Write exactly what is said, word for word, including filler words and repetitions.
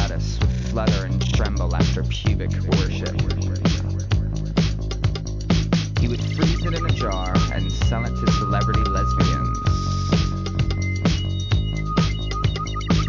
apparatus would flutter and tremble after pubic worship. He would freeze it in a jar and sell it to celebrity lesbians